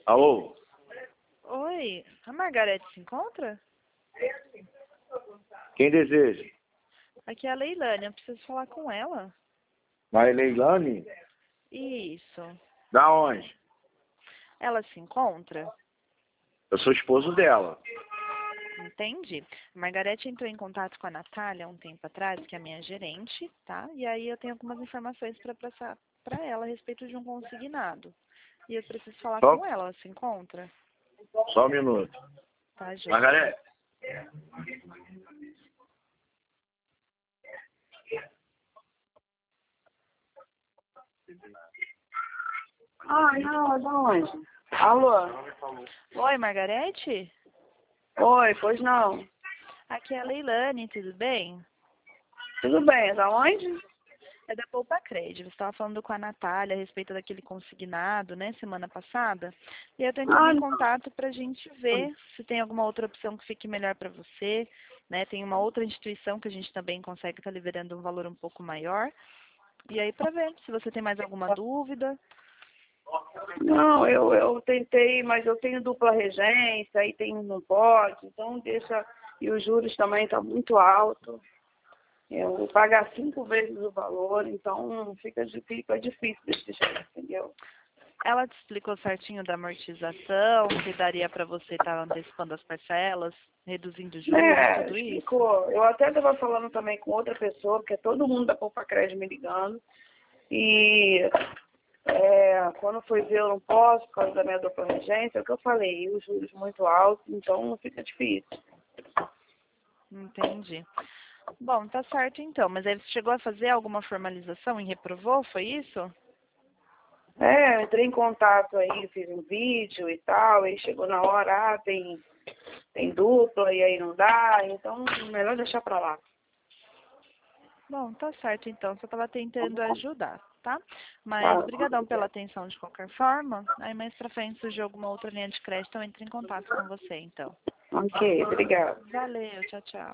Alô? Oi, a Margarete se encontra? Quem deseja? Aqui é a Leilane, eu preciso falar com ela. Mas Leilane? Isso. Da onde? Ela se encontra? Eu sou esposo dela. Entendi. A Margarete entrou em contato com a Natália há um tempo atrás, que é a minha gerente, tá? E aí eu tenho algumas informações para passar para ela a respeito de um consignado. E eu preciso falar Só, com ela, ela se encontra? só um minuto. Tá, Jô? Margarete? Ah, não, da onde? Alô? Oi, Margarete? Oi, pois não. Aqui é a Leilane, tudo bem? Tudo bem, da onde? É da Poupa Crédito. Você estava falando com a Natália a respeito daquele consignado, né, semana passada. E eu estou entrando em contato para a gente ver se tem alguma outra opção que fique melhor para você, né? Tem uma outra instituição que a gente também consegue estar liberando um valor um pouco maior. E aí para ver se você tem mais alguma dúvida. Não, eu tentei, mas eu tenho dupla regência, aí tem não pode, então deixa. E os juros também estão muito alto. Eu vou pagar 5 vezes o valor, então fica difícil desse jeito, entendeu? Ela te explicou certinho da amortização, que daria para você estar antecipando as parcelas, reduzindo juros, tudo isso? Explicou. Eu até estava falando também com outra pessoa, porque é todo mundo da Poupa Crédito me ligando. E quando foi ver eu não posso, por causa da minha dupla regência, é o que eu falei, os juros muito altos, então fica difícil. Entendi. Bom, tá certo então, mas aí você chegou a fazer alguma formalização e reprovou, foi isso? Eu entrei em contato aí, fiz um vídeo e tal, aí chegou na hora, tem dupla e aí não dá, então melhor deixar pra lá. Bom, tá certo então, só estava tentando ajudar, tá? Mas Tá. brigadão pela atenção de qualquer forma, aí mais pra frente surgir alguma outra linha de crédito, eu entro em contato com você então. Ok, obrigada. Valeu, tchau, tchau.